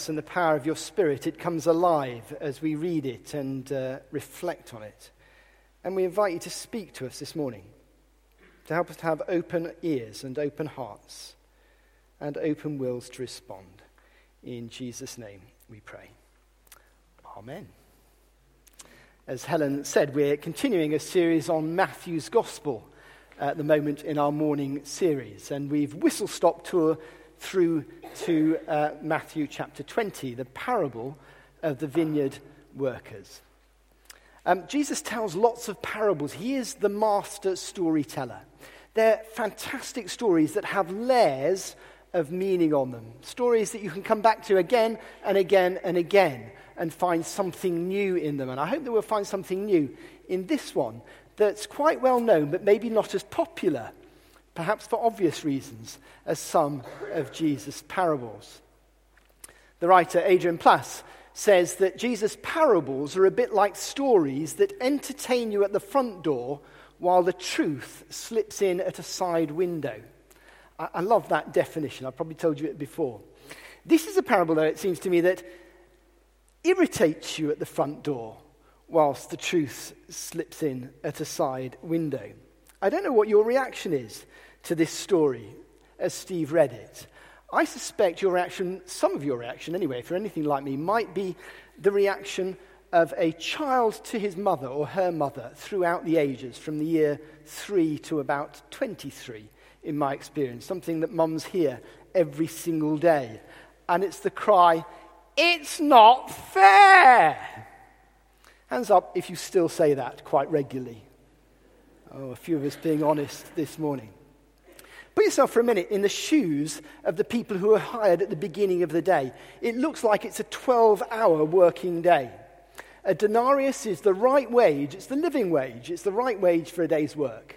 and the power of your Spirit, it comes alive as we read it and reflect on it. And we invite you to speak to us this morning, to help us to have open ears and open hearts and open wills to respond. In Jesus' name we pray. Amen. As Helen said, we're continuing a series on Matthew's Gospel at the moment in our morning series. And we've whistle-stop tour through to Matthew chapter 20, the parable of the vineyard workers. Jesus tells lots of parables. He is the master storyteller. They're fantastic stories that have layers of meaning on them. Stories that you can come back to again and again and again and find something new in them. And I hope that we'll find something new in this one that's quite well known, but maybe not as popular, perhaps for obvious reasons, as some of Jesus' parables. The writer Adrian Plass says that Jesus' parables are a bit like stories that entertain you at the front door while the truth slips in at a side window. I love that definition. I've probably told you it before. This is a parable, though, it seems to me, that irritates you at the front door whilst the truth slips in at a side window. I don't know what your reaction is to this story as Steve read it. I suspect your reaction, some of your reaction anyway, if you're anything like me, might be the reaction of a child to his mother or her mother throughout the ages, from the year 3 to about 23, in my experience. Something that mums hear every single day. And it's the cry, "It's not fair!" Hands up if you still say that quite regularly. Oh, a few of us being honest this morning. Put yourself for a minute in the shoes of the people who are hired at the beginning of the day. It looks like it's a 12-hour working day. A denarius is the right wage, it's the living wage, it's the right wage for a day's work.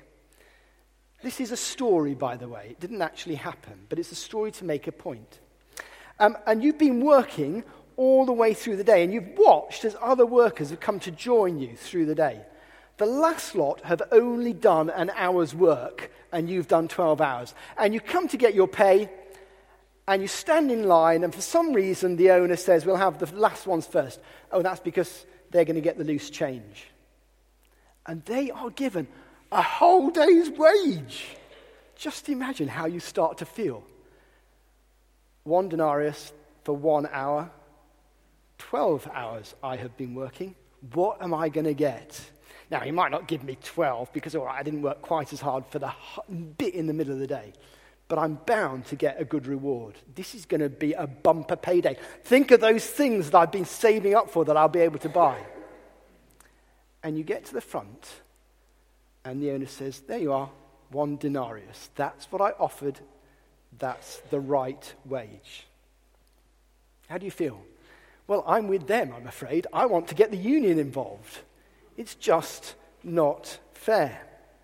This is a story, by the way. It didn't actually happen, but it's a story to make a point. And you've been working all the way through the day, and you've watched as other workers have come to join you through the day. The last lot have only done an hour's work, and you've done 12 hours. And you come to get your pay, and you stand in line, and for some reason the owner says, "We'll have the last ones first." Oh, that's because they're going to get the loose change. And they are given a whole day's wage. Just imagine how you start to feel. 1 denarius for 1 hour. 12 hours I have been working. What am I going to get? Now, he might not give me 12 because, all right, I didn't work quite as hard for the bit in the middle of the day. But I'm bound to get a good reward. This is going to be a bumper payday. Think of those things that I've been saving up for that I'll be able to buy. And you get to the front, and the owner says, "There you are, 1 denarius. That's what I offered. That's the right wage." How do you feel? Well, I'm with them, I'm afraid. I want to get the union involved. It's just not fair.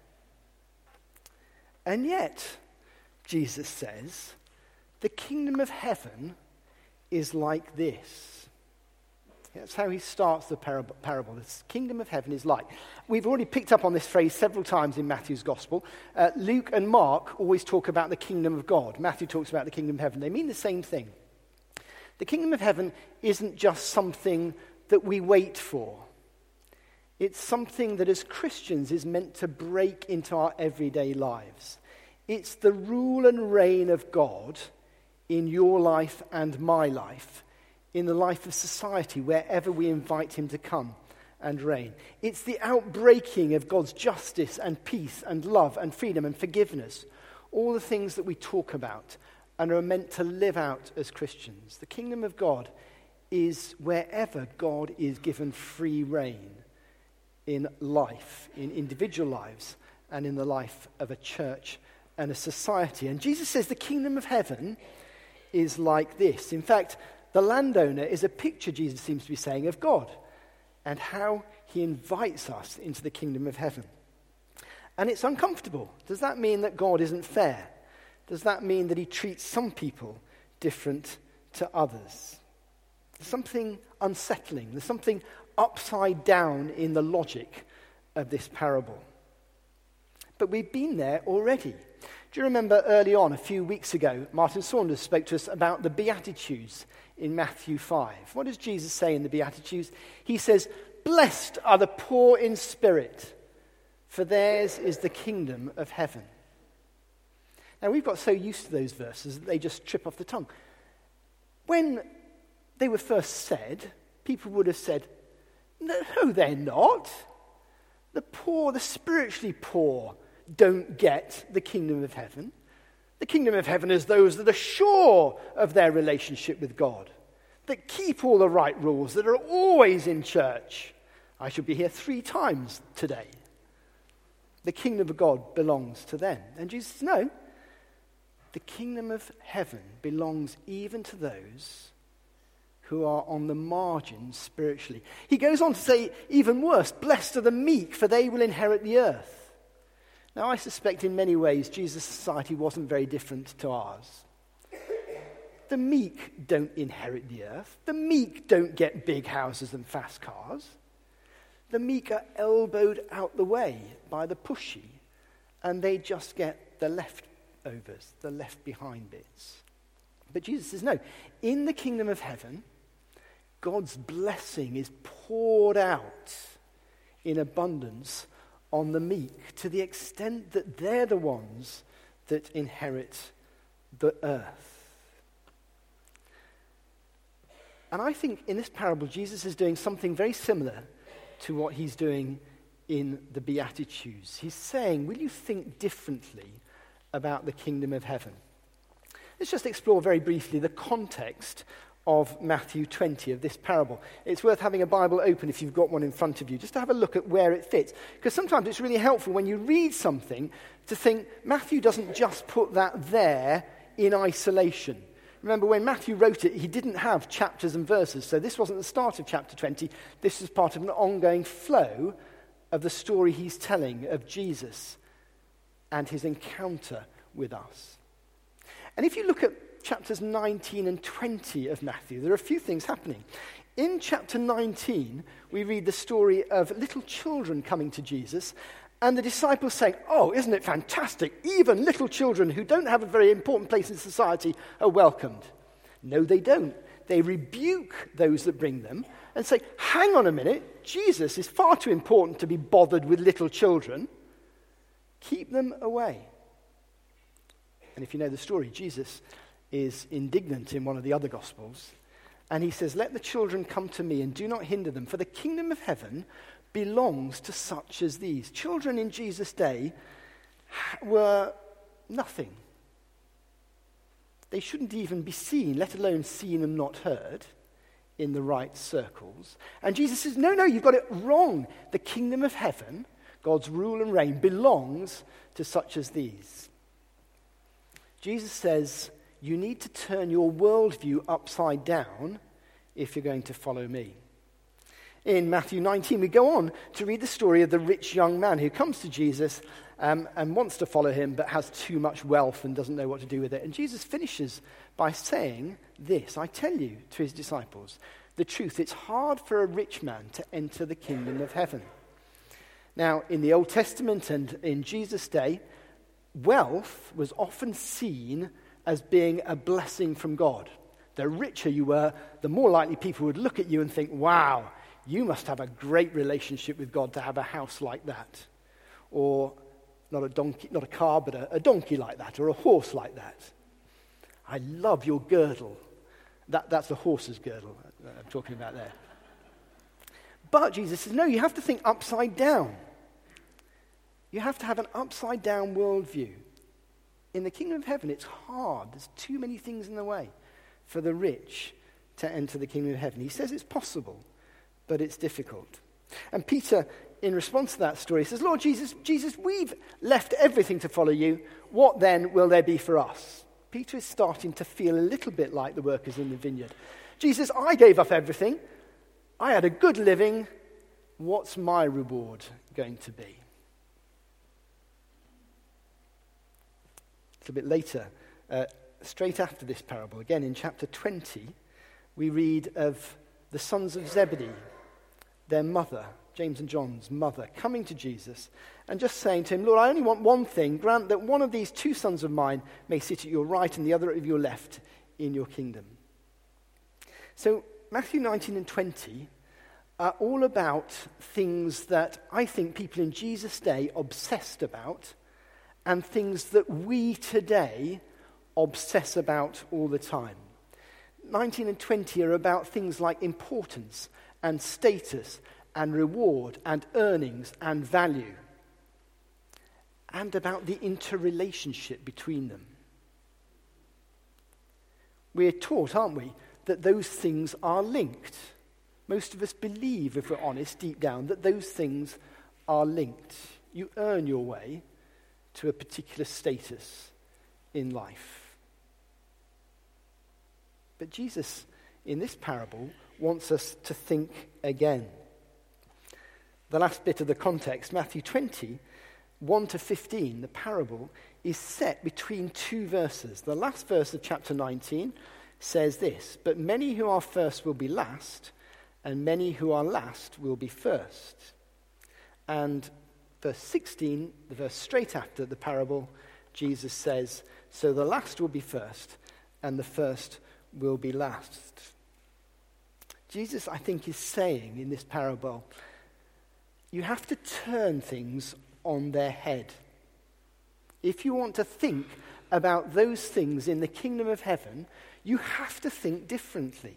And yet, Jesus says, the kingdom of heaven is like this. That's how he starts the parable. The kingdom of heaven is like. We've already picked up on this phrase several times in Matthew's gospel. Luke and Mark always talk about the kingdom of God. Matthew talks about the kingdom of heaven. They mean the same thing. The kingdom of heaven isn't just something that we wait for. It's something that as Christians is meant to break into our everyday lives. It's the rule and reign of God in your life and my life, in the life of society, wherever we invite him to come and reign. It's the outbreaking of God's justice and peace and love and freedom and forgiveness. All the things that we talk about and are meant to live out as Christians. The kingdom of God is wherever God is given free reign in life, in individual lives, and in the life of a church and a society. And Jesus says the kingdom of heaven is like this. In fact, the landowner is a picture, Jesus seems to be saying, of God and how he invites us into the kingdom of heaven. And it's uncomfortable. Does that mean that God isn't fair? Does that mean that he treats some people different to others? There's something unsettling. There's something upside down in the logic of this parable. But we've been there already. Do you remember early on, a few weeks ago, Martin Saunders spoke to us about the Beatitudes in Matthew 5. What does Jesus say in the Beatitudes? He says, "Blessed are the poor in spirit, for theirs is the kingdom of heaven." Now, we've got so used to those verses that they just trip off the tongue. When they were first said, people would have said, no, they're not. The poor, the spiritually poor, don't get the kingdom of heaven. The kingdom of heaven is those that are sure of their relationship with God, that keep all the right rules, that are always in church. I should be here 3 times today. The kingdom of God belongs to them. And Jesus says, no, the kingdom of heaven belongs even to those who are on the margins spiritually. He goes on to say even worse, blessed are the meek, for they will inherit the earth. Now, I suspect in many ways Jesus' society wasn't very different to ours. The meek don't inherit the earth. The meek don't get big houses and fast cars. The meek are elbowed out the way by the pushy, and they just get the leftovers, the left behind bits. But Jesus says, no, in the kingdom of heaven, God's blessing is poured out in abundance on the meek, to the extent that they're the ones that inherit the earth. And I think in this parable, Jesus is doing something very similar to what he's doing in the Beatitudes. He's saying, will you think differently about the kingdom of heaven? Let's just explore very briefly the context of Matthew 20, of this parable. It's worth having a Bible open if you've got one in front of you, just to have a look at where it fits. Because sometimes it's really helpful when you read something to think, Matthew doesn't just put that there in isolation. Remember, when Matthew wrote it, he didn't have chapters and verses, so this wasn't the start of chapter 20. This was part of an ongoing flow of the story he's telling of Jesus and his encounter with us. And if you look at chapters 19 and 20 of Matthew, there are a few things happening. In chapter 19, we read the story of little children coming to Jesus, and the disciples saying, oh, isn't it fantastic? Even little children who don't have a very important place in society are welcomed. No, they don't. They rebuke those that bring them and say, hang on a minute, Jesus is far too important to be bothered with little children. Keep them away. And if you know the story, Jesus is indignant in one of the other Gospels, and he says, let the children come to me and do not hinder them, for the kingdom of heaven belongs to such as these. Children in Jesus' day were nothing. They shouldn't even be seen, let alone seen and not heard in the right circles. And Jesus says, no, you've got it wrong. The kingdom of heaven, God's rule and reign, belongs to such as these. Jesus says, you need to turn your worldview upside down if you're going to follow me. In Matthew 19, we go on to read the story of the rich young man who comes to Jesus and wants to follow him, but has too much wealth and doesn't know what to do with it. And Jesus finishes by saying this, I tell you, to his disciples, the truth, it's hard for a rich man to enter the kingdom of heaven. Now, in the Old Testament and in Jesus' day, wealth was often seen as being a blessing from God. The richer you were, the more likely people would look at you and think, wow, you must have a great relationship with God to have a house like that. Or not a car, but a donkey like that, or a horse like that. I love your girdle. That's the horse's girdle I'm talking about there. But Jesus says, no, you have to think upside down. You have to have an upside down worldview. In the kingdom of heaven, it's hard. There's too many things in the way for the rich to enter the kingdom of heaven. He says it's possible, but it's difficult. And Peter, in response to that story, says, Lord Jesus, we've left everything to follow you. What then will there be for us? Peter is starting to feel a little bit like the workers in the vineyard. Jesus, I gave up everything. I had a good living. What's my reward going to be? A bit later, straight after this parable, again in chapter 20, we read of the sons of Zebedee, their mother, James and John's mother, coming to Jesus and just saying to him, Lord, I only want one thing. Grant that one of these 2 sons of mine may sit at your right and the other at your left in your kingdom. So Matthew 19 and 20 are all about things that I think people in Jesus' day obsessed about and things that we today obsess about all the time. 19 and 20 are about things like importance and status and reward and earnings and value, and about the interrelationship between them. We're taught, aren't we, that those things are linked. Most of us believe, if we're honest, deep down, that those things are linked. You earn your way to a particular status in life. But Jesus, in this parable, wants us to think again. The last bit of the context, Matthew 20, 1 to 15, the parable is set between two verses. The last verse of chapter 19 says this, "But many who are first will be last, and many who are last will be first." And verse 16, the verse straight after the parable, Jesus says, "So the last will be first, and the first will be last." Jesus, I think, is saying in this parable, you have to turn things on their head. If you want to think about those things in the kingdom of heaven, you have to think differently.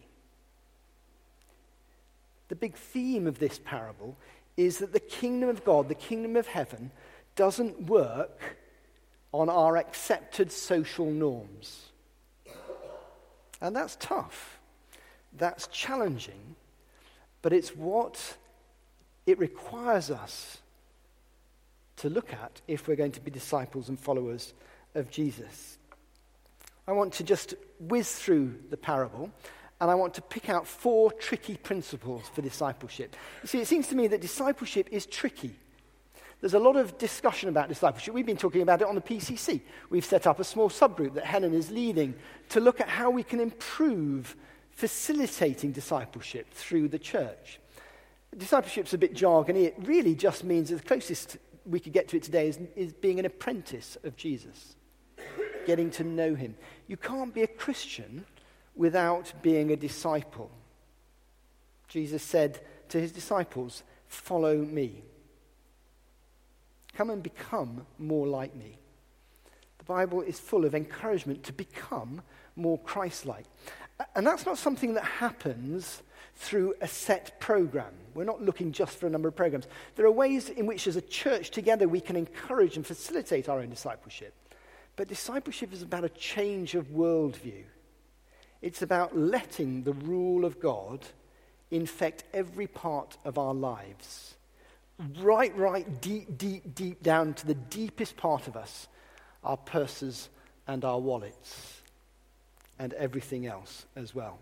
The big theme of this parable is that the kingdom of God, the kingdom of heaven, doesn't work on our accepted social norms. And that's tough. That's challenging. But it's what it requires us to look at if we're going to be disciples and followers of Jesus. I want to just whiz through the parable, and I want to pick out 4 tricky principles for discipleship. You see, it seems to me that discipleship is tricky. There's a lot of discussion about discipleship. We've been talking about it on the PCC. We've set up a small subgroup that Helen is leading to look at how we can improve facilitating discipleship through the church. Discipleship's a bit jargony. It really just means that the closest we could get to it today is being an apprentice of Jesus, getting to know him. You can't be a Christian without being a disciple. Jesus said to his disciples, "Follow me. Come and become more like me." The Bible is full of encouragement to become more Christ-like. And that's not something that happens through a set program. We're not looking just for a number of programs. There are ways in which as a church together we can encourage and facilitate our own discipleship. But discipleship is about a change of worldview. It's about letting the rule of God infect every part of our lives. Right deep down to the deepest part of us, our purses and our wallets, and everything else as well.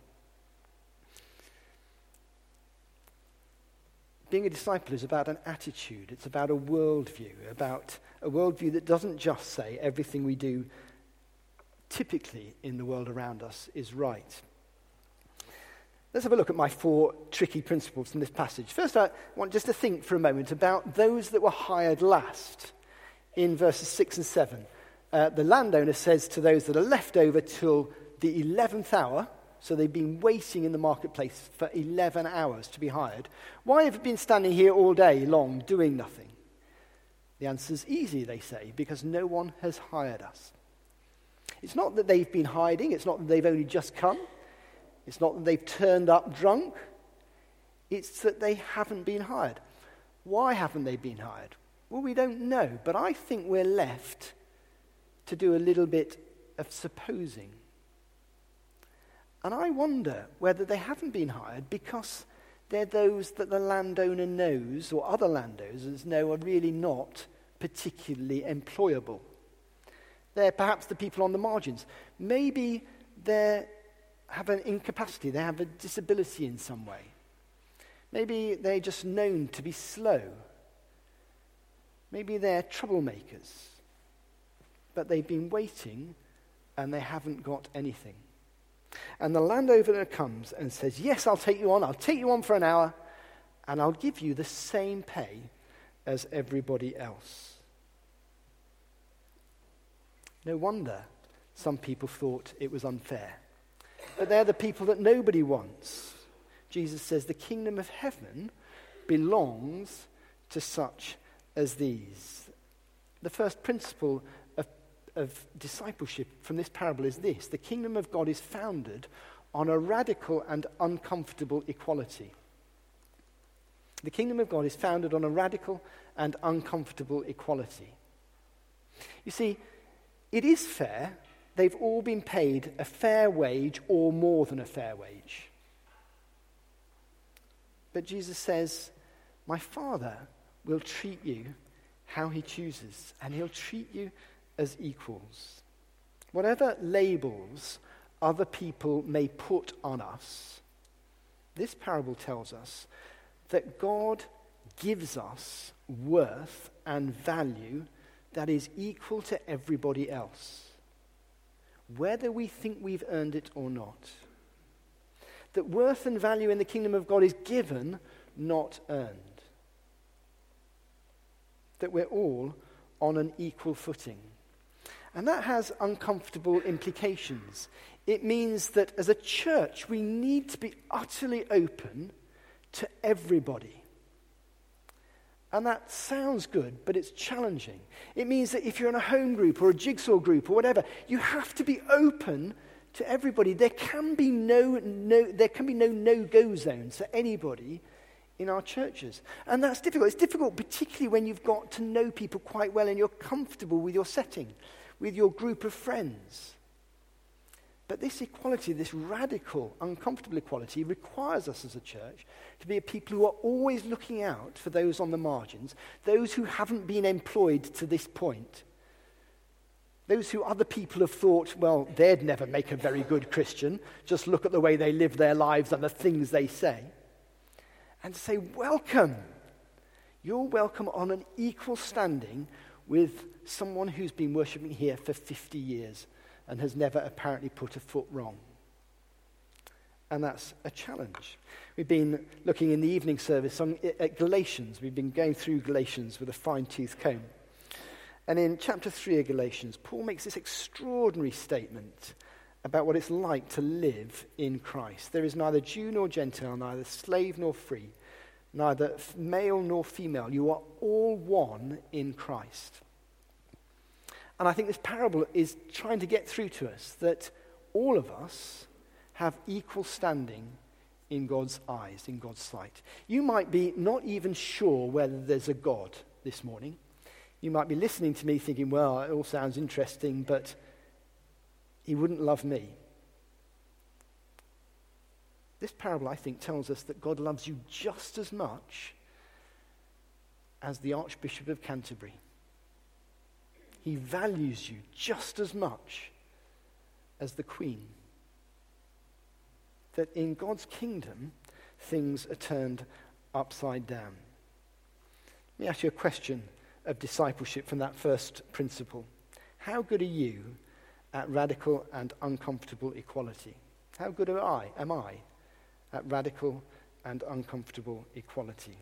Being a disciple is about an attitude. It's about a worldview that doesn't just say everything we do typically in the world around us is right. Let's have a look at my 4 tricky principles from this passage. First, I want just to think for a moment about those that were hired last in verses 6 and 7. The landowner says to those that are left over till the 11th hour, so they've been waiting in the marketplace for 11 hours to be hired. "Why have you been standing here all day long doing nothing?" The answer's easy, they say, because no one has hired us. It's not that they've been hiding. It's not that they've only just come. It's not that they've turned up drunk. It's that they haven't been hired. Why haven't they been hired? Well, we don't know, but I think we're left to do a little bit of supposing. And I wonder whether they haven't been hired because they're those that the landowner knows, or other landowners know, are really not particularly employable. They're perhaps the people on the margins. Maybe they have an incapacity, they have a disability in some way. Maybe they're just known to be slow. Maybe they're troublemakers. But they've been waiting and they haven't got anything. And the landowner comes and says, "Yes, I'll take you on for an hour, and I'll give you the same pay as everybody else." No wonder some people thought it was unfair. but they're the people that nobody wants. Jesus says the kingdom of heaven belongs to such as these. The first principle of discipleship from this parable is this: the kingdom of God is founded on a radical and uncomfortable equality. The kingdom of God is founded on a radical and uncomfortable equality. You see, it is fair. They've all been paid a fair wage or more than a fair wage. But Jesus says, my Father will treat you how he chooses, and he'll treat you as equals. Whatever labels other people may put on us, this parable tells us that God gives us worth and value that is equal to everybody else, whether we think we've earned it or not. That worth and value in the kingdom of God is given, not earned. That we're all on an equal footing. And that has uncomfortable implications. It means that as a church, we need to be utterly open to everybody. And that sounds good, but it's challenging. It means that if you're in a home group or a jigsaw group or whatever, you have to be open to everybody. There can be no no-go zones for anybody in our churches. And that's difficult. It's difficult particularly when you've got to know people quite well and you're comfortable with your setting, with your group of friends. But this equality, this radical, uncomfortable equality, requires us as a church to be a people who are always looking out for those on the margins, those who haven't been employed to this point, those who other people have thought, well, they'd never make a very good Christian, just look at the way they live their lives and the things they say, and to say, welcome. You're welcome on an equal standing with someone who's been worshipping here for 50 years and has never apparently put a foot wrong. And that's a challenge. We've been looking in the evening service at Galatians. We've been going through Galatians with a fine-tooth comb. And in chapter 3 of Galatians, Paul makes this extraordinary statement about what it's like to live in Christ. There is neither Jew nor Gentile, neither slave nor free, neither male nor female. You are all one in Christ. And I think this parable is trying to get through to us that all of us have equal standing in God's eyes, in God's sight. You might be not even sure whether there's a God this morning. You might be listening to me thinking, well, it all sounds interesting, but he wouldn't love me. This parable, I think, tells us that God loves you just as much as the Archbishop of Canterbury. He values you just as much as the Queen. That in God's kingdom, things are turned upside down. Let me ask you a question of discipleship from that first principle. How good are you at radical and uncomfortable equality? How good am I at radical and uncomfortable equality?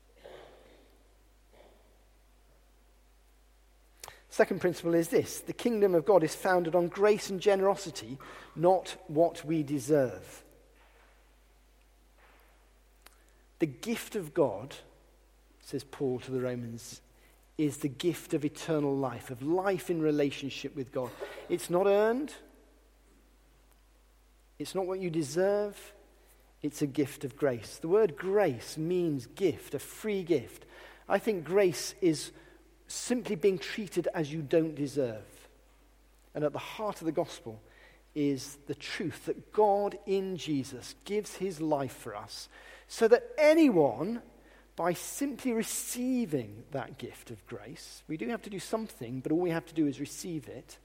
Second principle is this: the kingdom of God is founded on grace and generosity, not what we deserve. The gift of God, says Paul to the Romans, is the gift of eternal life, of life in relationship with God. It's not earned. It's not what you deserve. It's a gift of grace. The word grace means gift, a free gift. I think grace is simply being treated as you don't deserve. And at the heart of the gospel is the truth that God in Jesus gives his life for us so that anyone, by simply receiving that gift of grace, we do have to do something, but all we have to do is receive it,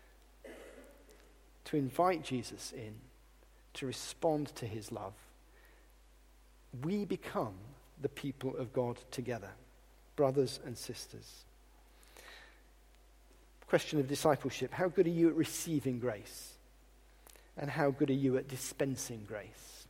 to invite Jesus in, to respond to his love. We become the people of God together, brothers and sisters. Question of discipleship: how good are you at receiving grace? And how good are you at dispensing grace?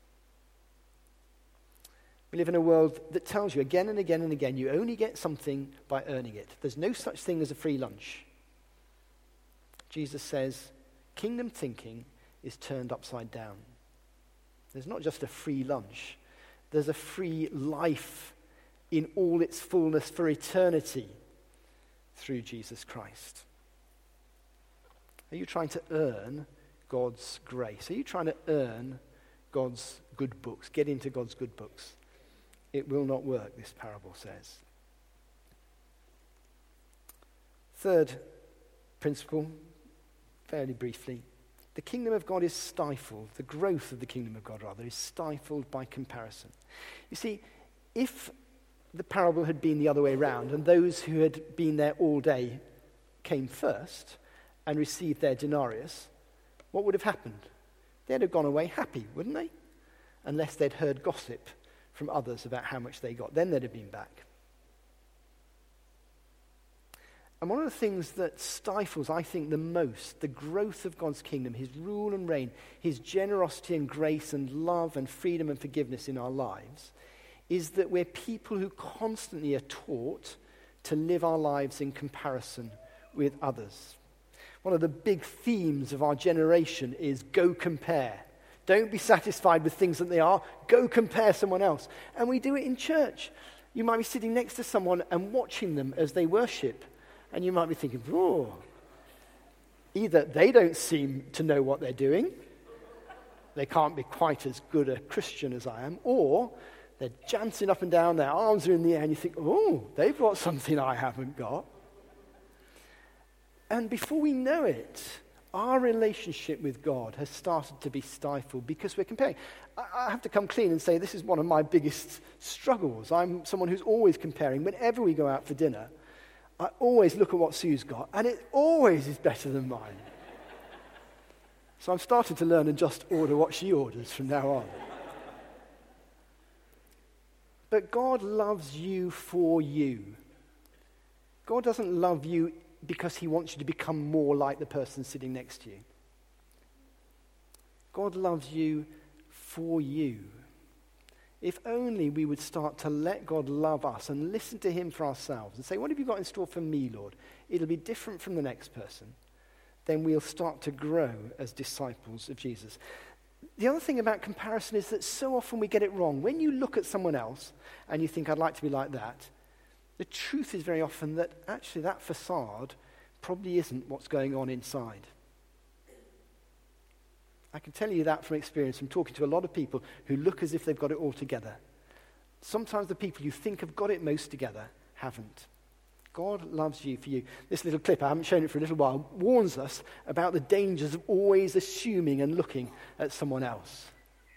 We live in a world that tells you again and again and again, you only get something by earning it. There's no such thing as a free lunch. Jesus says, kingdom thinking is turned upside down. There's not just a free lunch. There's a free life in all its fullness for eternity through Jesus Christ. Are you trying to earn God's grace? Are you trying to earn God's good books? Get into God's good books? It will not work, this parable says. Third principle, fairly briefly. The kingdom of God is stifled. The growth of the kingdom of God, rather, is stifled by comparison. You see, if the parable had been the other way around and those who had been there all day came first and received their denarius, what would have happened? They'd have gone away happy, wouldn't they? Unless they'd heard gossip from others about how much they got. Then they'd have been back. And one of the things that stifles, I think, the most, the growth of God's kingdom, his rule and reign, his generosity and grace and love and freedom and forgiveness in our lives, is that we're people who constantly are taught to live our lives in comparison with others. One of the big themes of our generation is go compare. Don't be satisfied with things that they are. Go compare someone else. And we do it in church. You might be sitting next to someone and watching them as they worship. And you might be thinking, oh, either they don't seem to know what they're doing, they can't be quite as good a Christian as I am, or they're dancing up and down, their arms are in the air, and you think, oh, they've got something I haven't got. And before we know it, our relationship with God has started to be stifled because we're comparing. I have to come clean and say this is one of my biggest struggles. I'm someone who's always comparing. Whenever we go out for dinner, I always look at what Sue's got, and it always is better than mine. So I'm starting to learn and just order what she orders from now on. But God loves you for you. God doesn't love you because he wants you to become more like the person sitting next to you. God loves you for you. If only we would start to let God love us and listen to him for ourselves and say, what have you got in store for me, Lord? It'll be different from the next person. Then we'll start to grow as disciples of Jesus. The other thing about comparison is that so often we get it wrong. When you look at someone else and you think, I'd like to be like that, the truth is very often that actually that facade probably isn't what's going on inside. I can tell you that from experience, from talking to a lot of people who look as if they've got it all together. Sometimes the people you think have got it most together haven't. God loves you for you. This little clip, I haven't shown it for a little while, warns us about the dangers of always assuming and looking at someone else.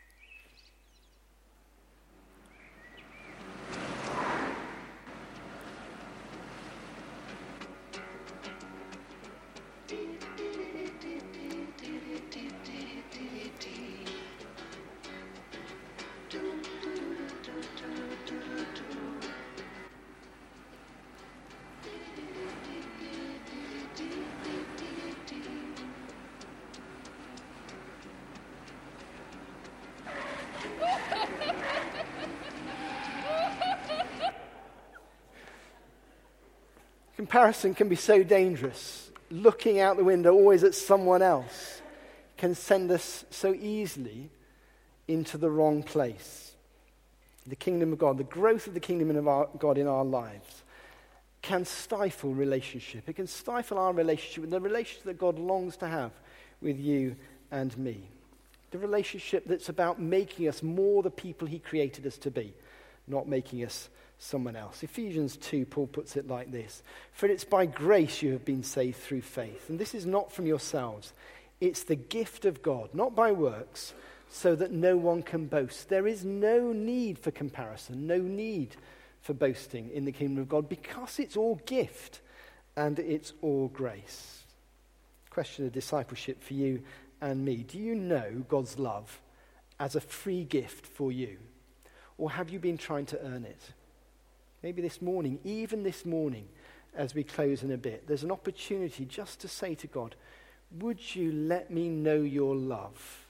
Comparison can be so dangerous. Looking out the window always at someone else can send us so easily into the wrong place. The kingdom of God, the growth of the kingdom of God in our lives can stifle relationship. It can stifle our relationship with the relationship that God longs to have with you and me. The relationship that's about making us more the people he created us to be, not making us someone else. Ephesians 2, Paul puts it like this: for it's by grace you have been saved through faith. And this is not from yourselves. It's the gift of God, not by works, so that no one can boast. There is no need for comparison, no need for boasting in the kingdom of God, because it's all gift and it's all grace. Question of discipleship for you and me. Do you know God's love as a free gift for you? Or have you been trying to earn it? Maybe this morning, even this morning, as we close in a bit, there's an opportunity just to say to God, would you let me know your love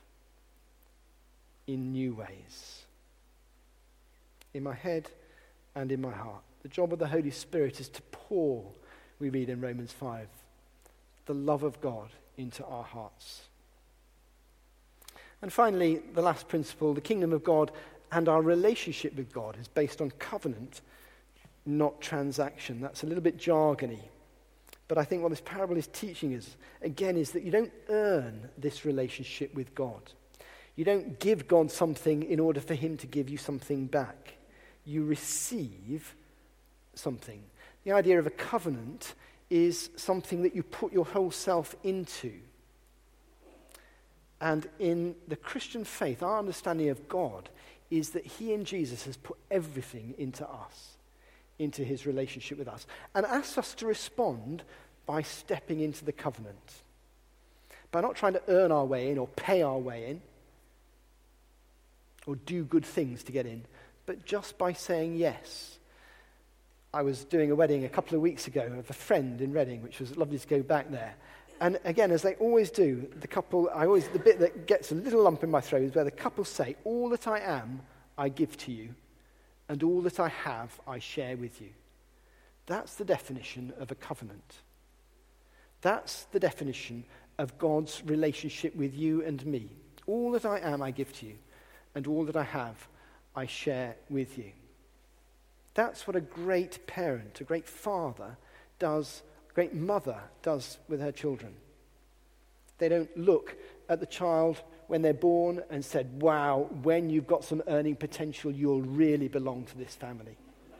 in new ways? In my head and in my heart. The job of the Holy Spirit is to pour, we read in Romans 5, the love of God into our hearts. And finally, the last principle, the kingdom of God and our relationship with God is based on covenant, not transaction. That's a little bit jargony. But I think what this parable is teaching us, again, is that you don't earn this relationship with God. You don't give God something in order for him to give you something back. You receive something. The idea of a covenant is something that you put your whole self into. And in the Christian faith, our understanding of God is that he in Jesus has put everything into us, into his relationship with us, and asks us to respond by stepping into the covenant, by not trying to earn our way in or pay our way in or do good things to get in, but just by saying yes. I was doing a wedding a couple of weeks ago of a friend in Reading, which was lovely to go back there. And again, as they always do, the bit that gets a little lump in my throat is where the couple say, all that I am, I give to you, and all that I have, I share with you. That's the definition of a covenant. That's the definition of God's relationship with you and me. All that I am, I give to you, and all that I have, I share with you. That's what a great parent, a great father does, a great mother does with her children. They don't look at the child when they're born and said, wow, when you've got some earning potential, you'll really belong to this family.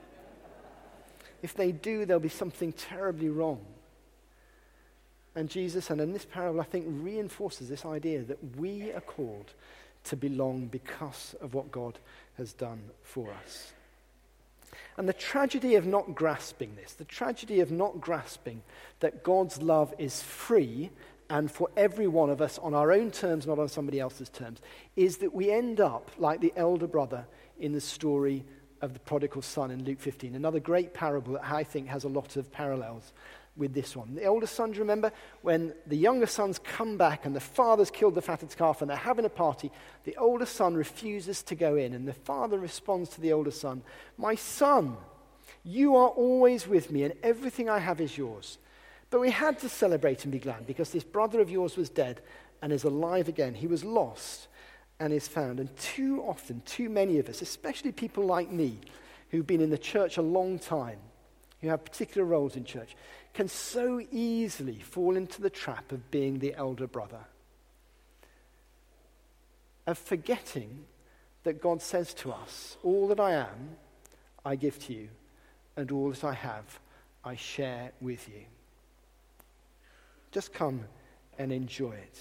If they do, there'll be something terribly wrong. And Jesus, and in this parable, I think, reinforces this idea that we are called to belong because of what God has done for us. And the tragedy of not grasping this, the tragedy of not grasping that God's love is free and for every one of us on our own terms, not on somebody else's terms, is that we end up like the elder brother in the story of the prodigal son in Luke 15. Another great parable that I think has a lot of parallels with this one. The older son, do you remember? When the younger sons come back and the father's killed the fatted calf and they're having a party, the older son refuses to go in, and the father responds to the older son, my son, you are always with me and everything I have is yours. But we had to celebrate and be glad because this brother of yours was dead and is alive again. He was lost and is found. And too often, too many of us, especially people like me who've been in the church a long time, who have particular roles in church, can so easily fall into the trap of being the elder brother, of forgetting that God says to us, all that I am, I give to you, and all that I have, I share with you. Just come and enjoy it.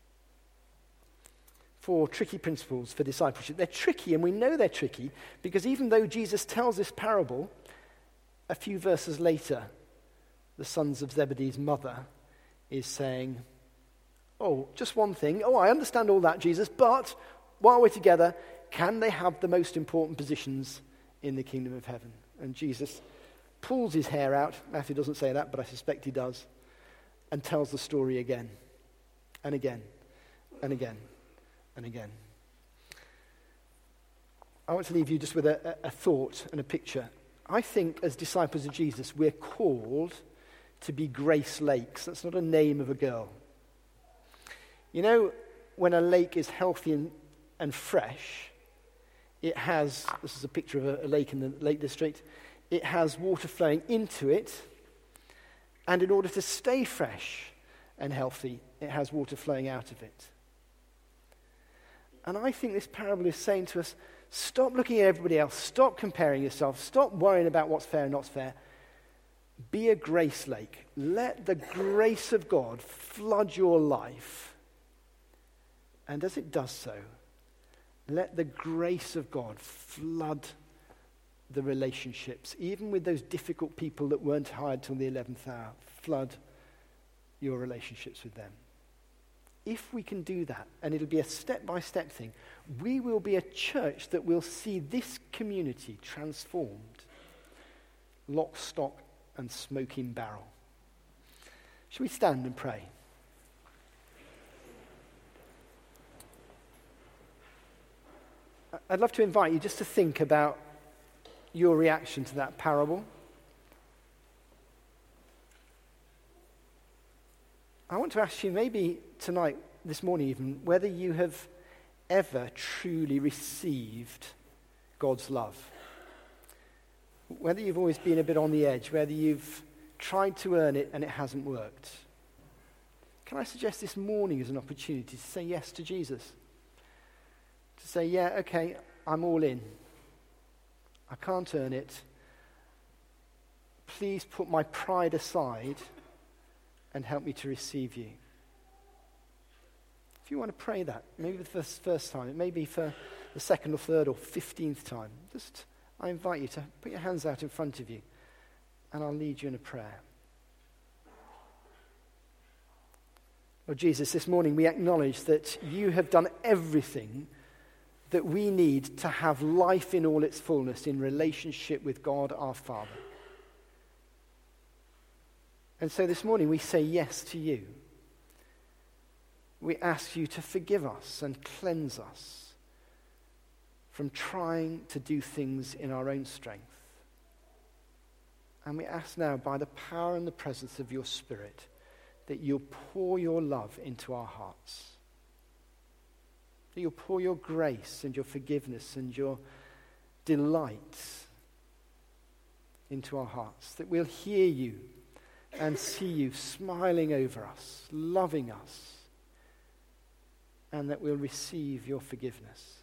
4 tricky principles for discipleship. They're tricky, and we know they're tricky, because even though Jesus tells this parable, a few verses later, the sons of Zebedee's mother is saying, oh, just one thing. Oh, I understand all that, Jesus, but while we're together, can they have the most important positions in the kingdom of heaven? And Jesus pulls his hair out. Matthew doesn't say that, but I suspect he does, and tells the story again and again and again and again. I want to leave you just with a thought and a picture. I think as disciples of Jesus, we're called to be Grace Lakes. That's not a name of a girl. You know, when a lake is healthy and fresh, it has, this is a picture of a lake in the Lake District, it has water flowing into it, and in order to stay fresh and healthy, it has water flowing out of it. And I think this parable is saying to us, stop looking at everybody else, stop comparing yourself, stop worrying about what's fair and not fair. Be a grace lake. Let the grace of God flood your life. And as it does so, let the grace of God flood the relationships, even with those difficult people that weren't hired till the 11th hour. Flood your relationships with them. If we can do that, and it'll be a step-by-step thing, we will be a church that will see this community transformed. Lock, stock, and smoking barrel. Shall we stand and pray? I'd love to invite you just to think about your reaction to that parable. I want to ask you maybe tonight, this morning even, whether you have ever truly received God's love. Whether you've always been a bit on the edge, whether you've tried to earn it and it hasn't worked, can I suggest this morning is an opportunity to say yes to Jesus? To say, yeah, okay, I'm all in. I can't earn it. Please put my pride aside and help me to receive you. If you want to pray that, maybe the first time, it may be for the second or third or 15th time, I invite you to put your hands out in front of you and I'll lead you in a prayer. Lord Jesus, this morning we acknowledge that you have done everything that we need to have life in all its fullness in relationship with God our Father. And so this morning we say yes to you. We ask you to forgive us and cleanse us from trying to do things in our own strength. And we ask now, by the power and the presence of your Spirit, that you'll pour your love into our hearts. That you'll pour your grace and your forgiveness and your delight into our hearts. That we'll hear you and see you smiling over us, loving us, and that we'll receive your forgiveness.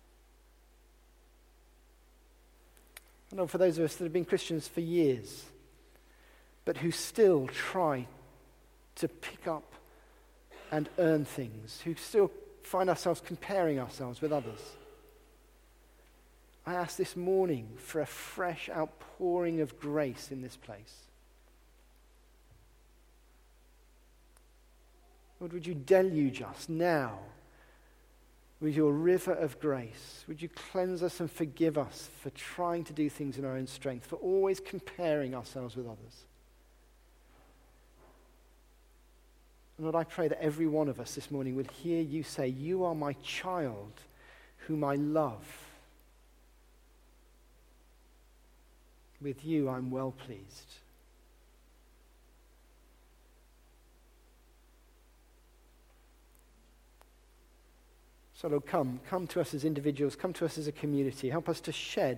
And Lord, for those of us that have been Christians for years, but who still try to pick up and earn things, who still find ourselves comparing ourselves with others, I ask this morning for a fresh outpouring of grace in this place. Lord, would you deluge us now with your river of grace? Would you cleanse us and forgive us for trying to do things in our own strength, for always comparing ourselves with others? And Lord, I pray that every one of us this morning will hear you say, you are my child whom I love. With you I'm well pleased. So Lord, come to us as individuals, come to us as a community. Help us to shed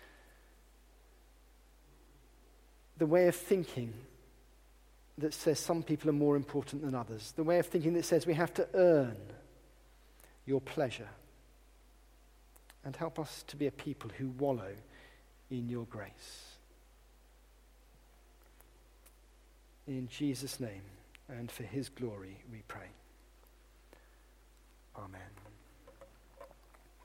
the way of thinking that says some people are more important than others, the way of thinking that says we have to earn your pleasure, and help us to be a people who wallow in your grace. In Jesus' name and for his glory we pray. Amen.